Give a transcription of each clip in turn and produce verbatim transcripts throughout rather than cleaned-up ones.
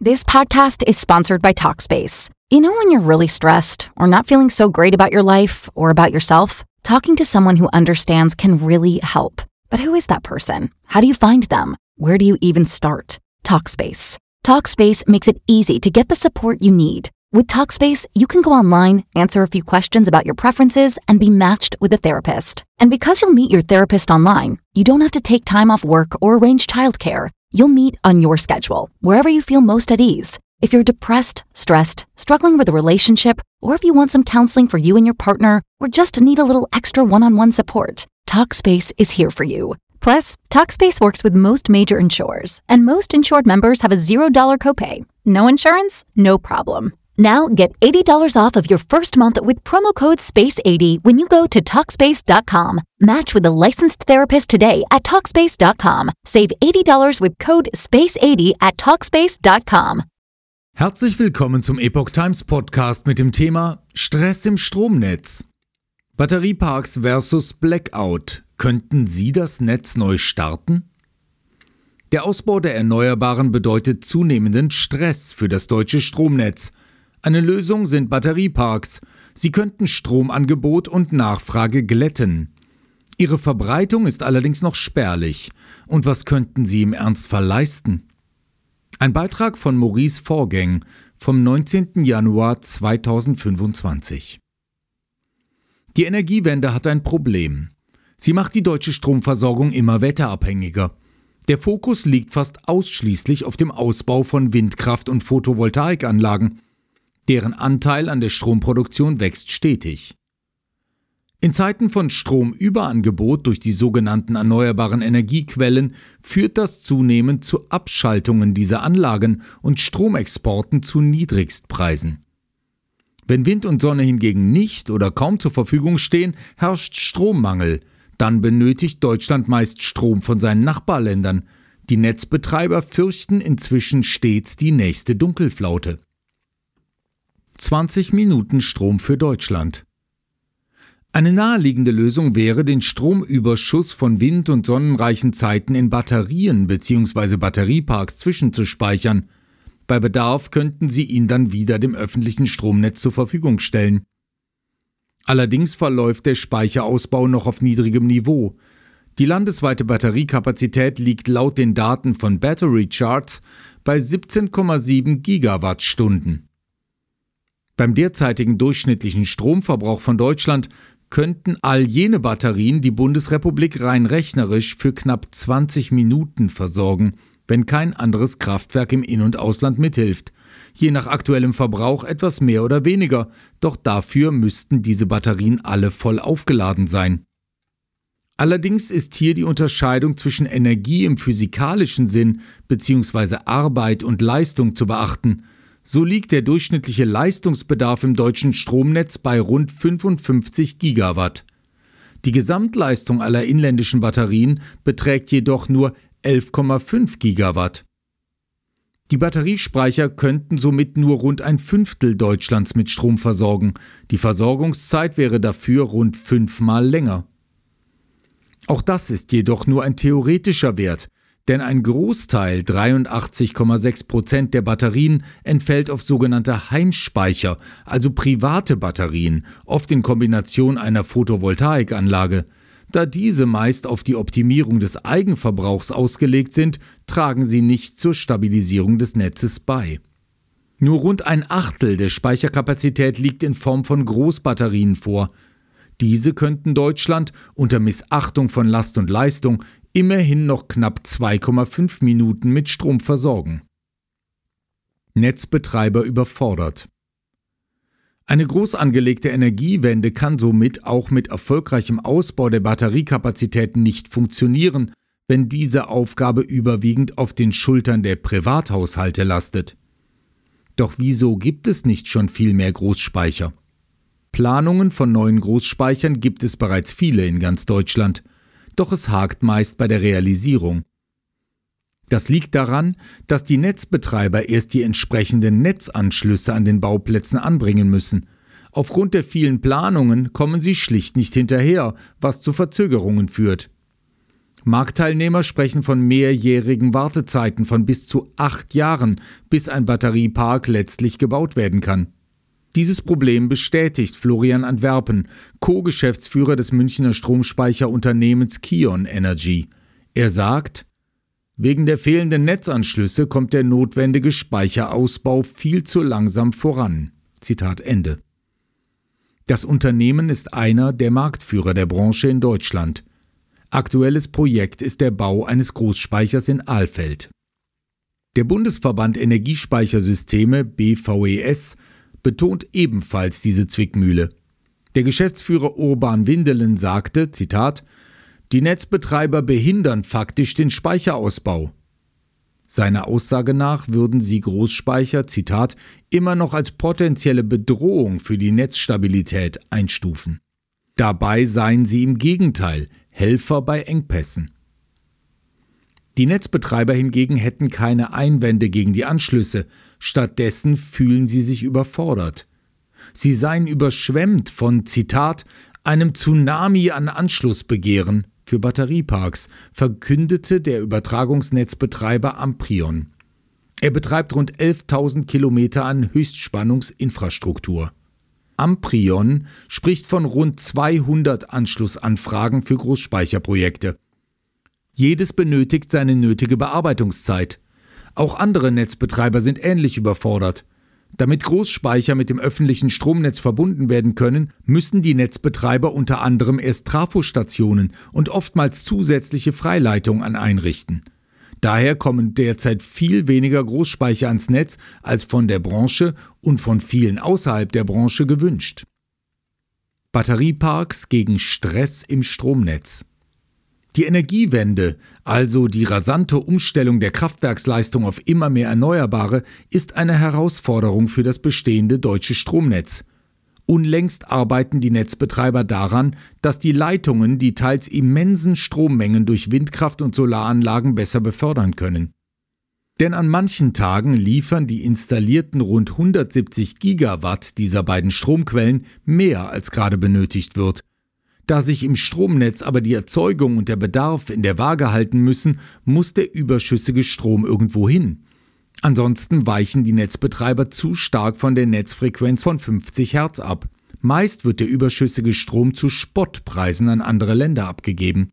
This podcast is sponsored by Talkspace. You know when you're really stressed or not feeling so great about your life or about yourself? Talking to someone who understands can really help. But who is that person? How do you find them? Where do you even start? Talkspace. Talkspace makes it easy to get the support you need. With Talkspace, you can go online, answer a few questions about your preferences, and be matched with a therapist. And because you'll meet your therapist online, you don't have to take time off work or arrange childcare. You'll meet on your schedule, wherever you feel most at ease. If you're depressed, stressed, struggling with a relationship, or if you want some counseling for you and your partner, or just need a little extra one-on-one support, Talkspace is here for you. Plus, Talkspace works with most major insurers, and most insured members have a zero dollars copay. No insurance? No problem. Now get eighty dollars off of your first month with promo code space eighty when you go to Talkspace dot com. Match with a licensed therapist today at Talkspace dot com. Save eighty dollars with code space eighty at Talkspace dot com. Herzlich willkommen zum Epoch Times Podcast mit dem Thema Stress im Stromnetz. Batterieparks versus Blackout. Könnten sie das Netz neu starten? Der Ausbau der Erneuerbaren bedeutet zunehmenden Stress für das deutsche Stromnetz. Eine Lösung sind Batterieparks. Sie könnten Stromangebot und Nachfrage glätten. Ihre Verbreitung ist allerdings noch spärlich. Und was könnten sie im Ernstfall leisten? Ein Beitrag von Maurice Vorgäng vom neunzehnten Januar zweitausendfünfundzwanzig. Die Energiewende hat ein Problem. Sie macht die deutsche Stromversorgung immer wetterabhängiger. Der Fokus liegt fast ausschließlich auf dem Ausbau von Windkraft- und Photovoltaikanlagen. Deren Anteil an der Stromproduktion wächst stetig. In Zeiten von Stromüberangebot durch die sogenannten erneuerbaren Energiequellen führt das zunehmend zu Abschaltungen dieser Anlagen und Stromexporten zu Niedrigstpreisen. Wenn Wind und Sonne hingegen nicht oder kaum zur Verfügung stehen, herrscht Strommangel. Dann benötigt Deutschland meist Strom von seinen Nachbarländern. Die Netzbetreiber fürchten inzwischen stets die nächste Dunkelflaute. zwanzig Minuten Strom für Deutschland. Eine naheliegende Lösung wäre, den Stromüberschuss von wind- und sonnenreichen Zeiten in Batterien bzw. Batterieparks zwischenzuspeichern. Bei Bedarf könnten sie ihn dann wieder dem öffentlichen Stromnetz zur Verfügung stellen. Allerdings verläuft der Speicherausbau noch auf niedrigem Niveau. Die landesweite Batteriekapazität liegt laut den Daten von Battery Charts bei siebzehn Komma sieben Gigawattstunden. Beim derzeitigen durchschnittlichen Stromverbrauch von Deutschland könnten all jene Batterien die Bundesrepublik rein rechnerisch für knapp zwanzig Minuten versorgen, wenn kein anderes Kraftwerk im In- und Ausland mithilft. Je nach aktuellem Verbrauch etwas mehr oder weniger, doch dafür müssten diese Batterien alle voll aufgeladen sein. Allerdings ist hier die Unterscheidung zwischen Energie im physikalischen Sinn bzw. Arbeit und Leistung zu beachten. So liegt der durchschnittliche Leistungsbedarf im deutschen Stromnetz bei rund fünfundfünfzig Gigawatt. Die Gesamtleistung aller inländischen Batterien beträgt jedoch nur elf Komma fünf Gigawatt. Die Batteriespeicher könnten somit nur rund ein Fünftel Deutschlands mit Strom versorgen. Die Versorgungszeit wäre dafür rund fünfmal länger. Auch das ist jedoch nur ein theoretischer Wert. Denn ein Großteil, dreiundachtzig Komma sechs Prozent der Batterien, entfällt auf sogenannte Heimspeicher, also private Batterien, oft in Kombination einer Photovoltaikanlage. Da diese meist auf die Optimierung des Eigenverbrauchs ausgelegt sind, tragen sie nicht zur Stabilisierung des Netzes bei. Nur rund ein Achtel der Speicherkapazität liegt in Form von Großbatterien vor. Diese könnten Deutschland unter Missachtung von Last und Leistung immerhin noch knapp zwei Komma fünf Minuten mit Strom versorgen. Netzbetreiber überfordert. Eine groß angelegte Energiewende kann somit auch mit erfolgreichem Ausbau der Batteriekapazitäten nicht funktionieren, wenn diese Aufgabe überwiegend auf den Schultern der Privathaushalte lastet. Doch wieso gibt es nicht schon viel mehr Großspeicher? Planungen von neuen Großspeichern gibt es bereits viele in ganz Deutschland. Doch es hakt meist bei der Realisierung. Das liegt daran, dass die Netzbetreiber erst die entsprechenden Netzanschlüsse an den Bauplätzen anbringen müssen. Aufgrund der vielen Planungen kommen sie schlicht nicht hinterher, was zu Verzögerungen führt. Marktteilnehmer sprechen von mehrjährigen Wartezeiten von bis zu acht Jahren, bis ein Batteriepark letztlich gebaut werden kann. Dieses Problem bestätigt Florian Antwerpen, Co-Geschäftsführer des Münchner Stromspeicherunternehmens Kion Energy. Er sagt: Wegen der fehlenden Netzanschlüsse kommt der notwendige Speicherausbau viel zu langsam voran. Zitat Ende. Das Unternehmen ist einer der Marktführer der Branche in Deutschland. Aktuelles Projekt ist der Bau eines Großspeichers in Alfeld. Der Bundesverband Energiespeichersysteme B V E S betont ebenfalls diese Zwickmühle. Der Geschäftsführer Urban Windelen sagte, Zitat, die Netzbetreiber behindern faktisch den Speicherausbau. Seiner Aussage nach würden sie Großspeicher, Zitat, immer noch als potenzielle Bedrohung für die Netzstabilität einstufen. Dabei seien sie im Gegenteil Helfer bei Engpässen. Die Netzbetreiber hingegen hätten keine Einwände gegen die Anschlüsse, stattdessen fühlen sie sich überfordert. Sie seien überschwemmt von, Zitat, einem Tsunami an Anschlussbegehren für Batterieparks, verkündete der Übertragungsnetzbetreiber Amprion. Er betreibt rund elftausend Kilometer an Höchstspannungsinfrastruktur. Amprion spricht von rund zweihundert Anschlussanfragen für Großspeicherprojekte. Jedes benötigt seine nötige Bearbeitungszeit. Auch andere Netzbetreiber sind ähnlich überfordert. Damit Großspeicher mit dem öffentlichen Stromnetz verbunden werden können, müssen die Netzbetreiber unter anderem erst Trafostationen und oftmals zusätzliche Freileitungen einrichten. Daher kommen derzeit viel weniger Großspeicher ans Netz, als von der Branche und von vielen außerhalb der Branche gewünscht. Batterieparks gegen Stress im Stromnetz. Die Energiewende, also die rasante Umstellung der Kraftwerksleistung auf immer mehr Erneuerbare, ist eine Herausforderung für das bestehende deutsche Stromnetz. Unlängst arbeiten die Netzbetreiber daran, dass die Leitungen die teils immensen Strommengen durch Windkraft- und Solaranlagen besser befördern können. Denn an manchen Tagen liefern die installierten rund hundertsiebzig Gigawatt dieser beiden Stromquellen mehr als gerade benötigt wird. Da sich im Stromnetz aber die Erzeugung und der Bedarf in der Waage halten müssen, muss der überschüssige Strom irgendwo hin. Ansonsten weichen die Netzbetreiber zu stark von der Netzfrequenz von fünfzig Hertz ab. Meist wird der überschüssige Strom zu Spottpreisen an andere Länder abgegeben.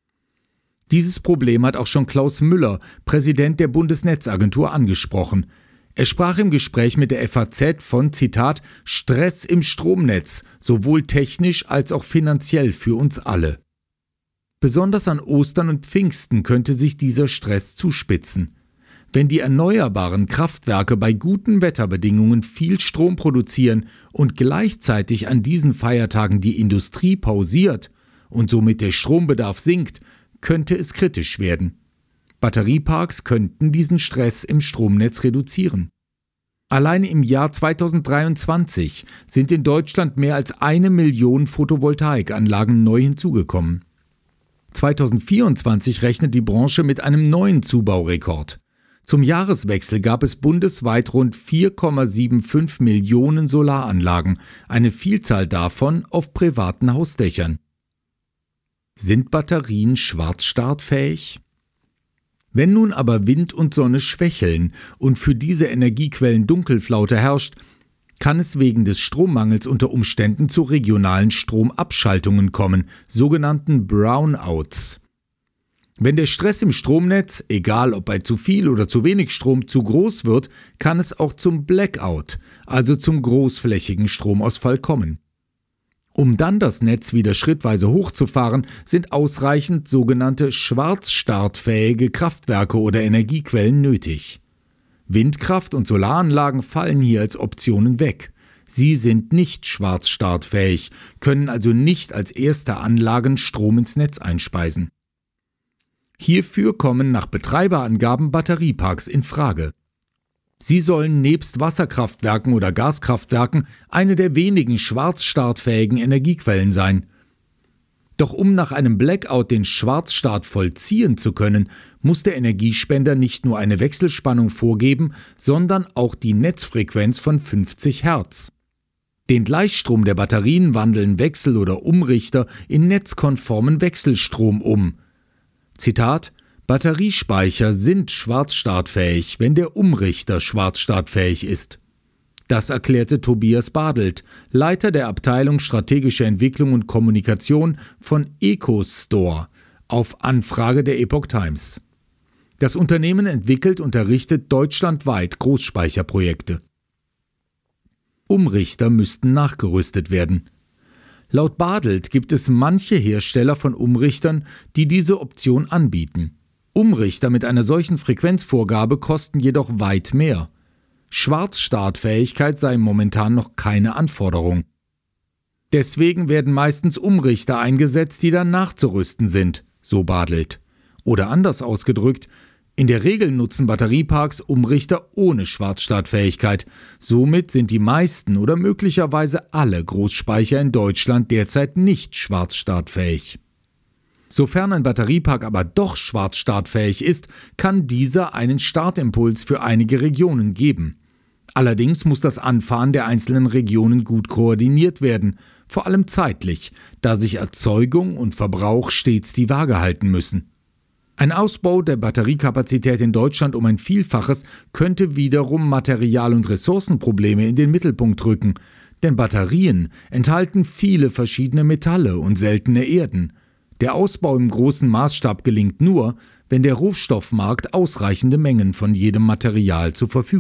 Dieses Problem hat auch schon Klaus Müller, Präsident der Bundesnetzagentur, angesprochen. Er sprach im Gespräch mit der F A Z von, Zitat, Stress im Stromnetz, sowohl technisch als auch finanziell für uns alle. Besonders an Ostern und Pfingsten könnte sich dieser Stress zuspitzen. Wenn die erneuerbaren Kraftwerke bei guten Wetterbedingungen viel Strom produzieren und gleichzeitig an diesen Feiertagen die Industrie pausiert und somit der Strombedarf sinkt, könnte es kritisch werden. Batterieparks könnten diesen Stress im Stromnetz reduzieren. Allein im Jahr zweitausenddreiundzwanzig sind in Deutschland mehr als eine Million Photovoltaikanlagen neu hinzugekommen. zweitausendvierundzwanzig rechnet die Branche mit einem neuen Zubaurekord. Zum Jahreswechsel gab es bundesweit rund vier Komma fünfundsiebzig Millionen Solaranlagen, eine Vielzahl davon auf privaten Hausdächern. Sind Batterien schwarzstartfähig? Wenn nun aber Wind und Sonne schwächeln und für diese Energiequellen Dunkelflaute herrscht, kann es wegen des Strommangels unter Umständen zu regionalen Stromabschaltungen kommen, sogenannten Brownouts. Wenn der Stress im Stromnetz, egal ob bei zu viel oder zu wenig Strom, zu groß wird, kann es auch zum Blackout, also zum großflächigen Stromausfall kommen. Um dann das Netz wieder schrittweise hochzufahren, sind ausreichend sogenannte schwarzstartfähige Kraftwerke oder Energiequellen nötig. Windkraft- und Solaranlagen fallen hier als Optionen weg. Sie sind nicht schwarzstartfähig, können also nicht als erste Anlagen Strom ins Netz einspeisen. Hierfür kommen nach Betreiberangaben Batterieparks in Frage. Sie sollen nebst Wasserkraftwerken oder Gaskraftwerken eine der wenigen schwarzstartfähigen Energiequellen sein. Doch um nach einem Blackout den Schwarzstart vollziehen zu können, muss der Energiespender nicht nur eine Wechselspannung vorgeben, sondern auch die Netzfrequenz von fünfzig Hertz. Den Gleichstrom der Batterien wandeln Wechsel- oder Umrichter in netzkonformen Wechselstrom um. Zitat: Batteriespeicher sind schwarzstartfähig, wenn der Umrichter schwarzstartfähig ist. Das erklärte Tobias Badelt, Leiter der Abteilung Strategische Entwicklung und Kommunikation von EcoStore, auf Anfrage der Epoch Times. Das Unternehmen entwickelt und errichtet deutschlandweit Großspeicherprojekte. Umrichter müssten nachgerüstet werden. Laut Badelt gibt es manche Hersteller von Umrichtern, die diese Option anbieten. Umrichter mit einer solchen Frequenzvorgabe kosten jedoch weit mehr. Schwarzstartfähigkeit sei momentan noch keine Anforderung. Deswegen werden meistens Umrichter eingesetzt, die dann nachzurüsten sind, so Badelt. Oder anders ausgedrückt, in der Regel nutzen Batterieparks Umrichter ohne Schwarzstartfähigkeit. Somit sind die meisten oder möglicherweise alle Großspeicher in Deutschland derzeit nicht schwarzstartfähig. Sofern ein Batteriepark aber doch schwarzstartfähig ist, kann dieser einen Startimpuls für einige Regionen geben. Allerdings muss das Anfahren der einzelnen Regionen gut koordiniert werden, vor allem zeitlich, da sich Erzeugung und Verbrauch stets die Waage halten müssen. Ein Ausbau der Batteriekapazität in Deutschland um ein Vielfaches könnte wiederum Material- und Ressourcenprobleme in den Mittelpunkt rücken, denn Batterien enthalten viele verschiedene Metalle und seltene Erden. Der Ausbau im großen Maßstab gelingt nur, wenn der Rohstoffmarkt ausreichende Mengen von jedem Material zur Verfügung